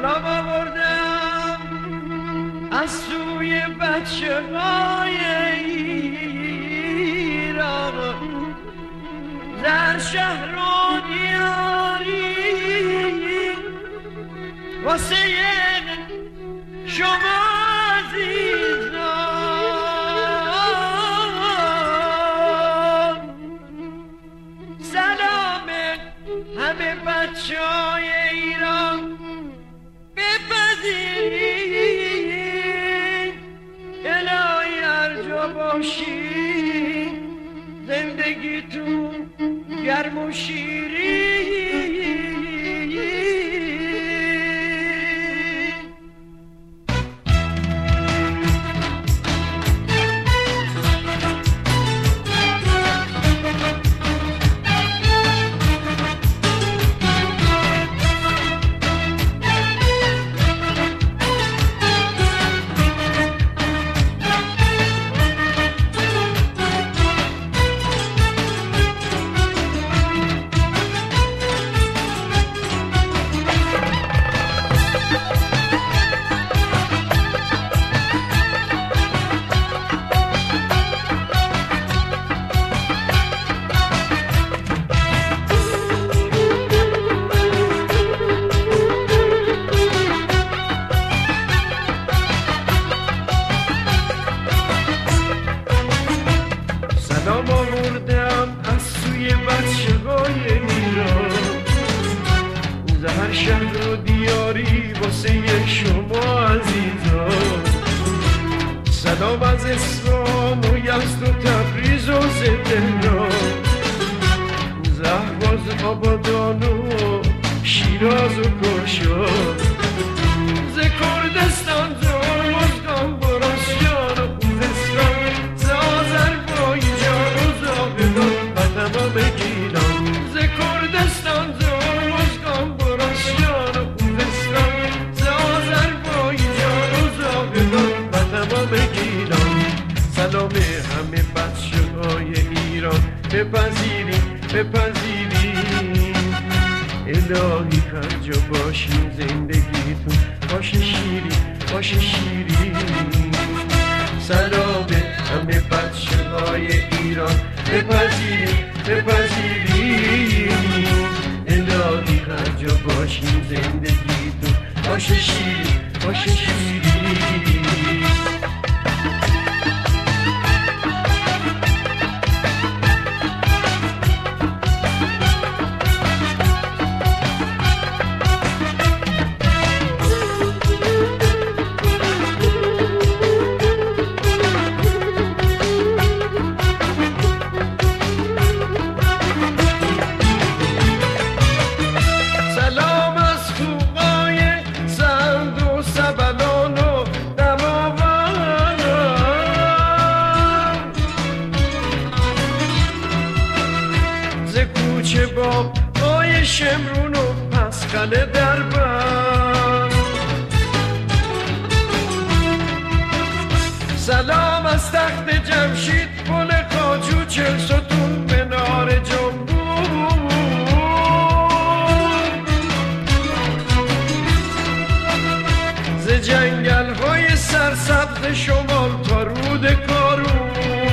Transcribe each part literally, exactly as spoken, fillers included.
سلام آوردم از سوی بچه های ایران در شهر و دیاری واسه شما عزیزان سلام همه بچه های ایران بپذیرید الهی هر جا باشید زندگیتون گرم و شیرین سلام آوردم از سوی بچه های ایران زهر شهر و دیاری واسه شما عزیزان سلام از اصفهان و یزد و تبریز و تهران زهواز آبادان و شیراز و کرشان ز کردستان ز ارمزگان براسیان و خوزستان ز آذربایجان و زاهدان و تمام گیلان ز کردستان ز ارمزگان براسیان و خوزستان ز آذربایجان و زاهدان و تمام گیلان سلام همه بچه های ایران بپذیریم بپذیریم الهی هر جا باشیم زندگیتون باشه شیرین باشه شیرین سلام همه بچه های ایران بپذیریم بپذیریم الهی هر جا باشیم زندگیتون باشه شیرین باشه شیرین کوچه با آی شمرون و پسخل دربر سلام از تخت جمشید پل کاجو چل ستون منار جنبون ز جنگل های سرسبز شمال تا رود کارون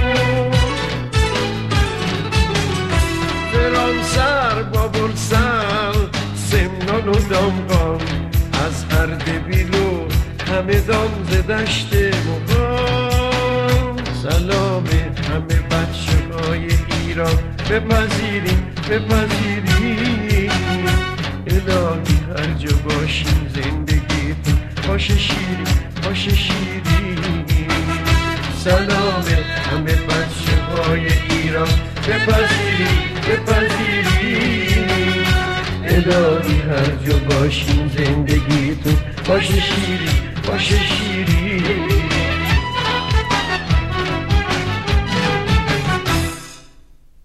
سر بابل سر سمنان و دامغان از اردبیل و همدان ز دشت مغان سلام همه بچه های ایران بپذیریم بپذیریم الهی هر جا باشیم زندگیتون باشه شیرین باشه شیرین سلام همه بچه های ایران بپذیریم بپذیریم الهی هر جا باشیم زندگیتون باشه شیرین باشه شیرین